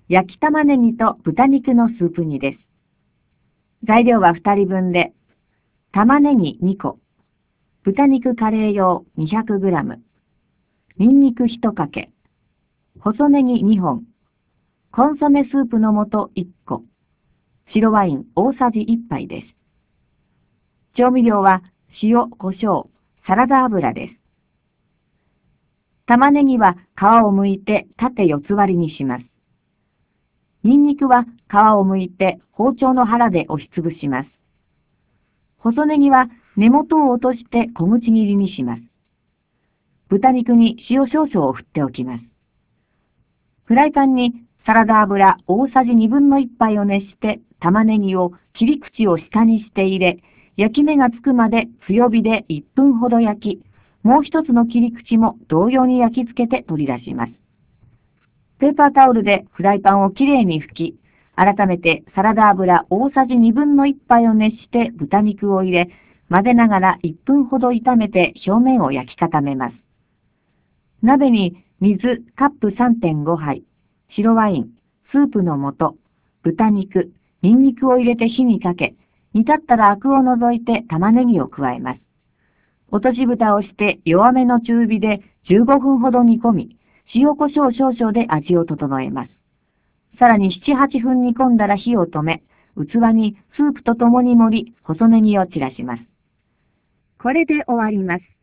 焼き玉ねぎと豚肉のスープ煮です。材料は2人分で、玉ねぎ2個、豚肉カレー用 200g、ニンニク1かけ、細ネギ2本、コンソメスープの素1個、白ワイン大さじ1杯です。調味料は塩、胡椒、サラダ油です。玉ねぎは皮を剥いて縦四つ割りにします。ニンニクは皮を剥いて包丁の腹で押しつぶします。細ネギは根元を落として小口切りにします。豚肉に塩少々を振っておきます。フライパンにサラダ油大さじ1/2杯を熱して玉ねぎを切り口を下にして入れ、焼き目がつくまで強火で1分ほど焼き、もう一つの切り口も同様に焼き付けて取り出します。ペーパータオルでフライパンをきれいに拭き、改めてサラダ油大さじ1/2杯を熱して豚肉を入れ、混ぜながら1分ほど炒めて表面を焼き固めます。鍋に水カップ 3.5 杯、白ワイン、スープの素、豚肉、ニンニクを入れて火にかけ、煮立ったらアクを除いて玉ねぎを加えます。落とし蓋をして弱めの中火で15分ほど煮込み、塩コショウ少々で味を整えます。さらに7、8分煮込んだら火を止め、器にスープとともに盛り、細ネギを散らします。これで終わります。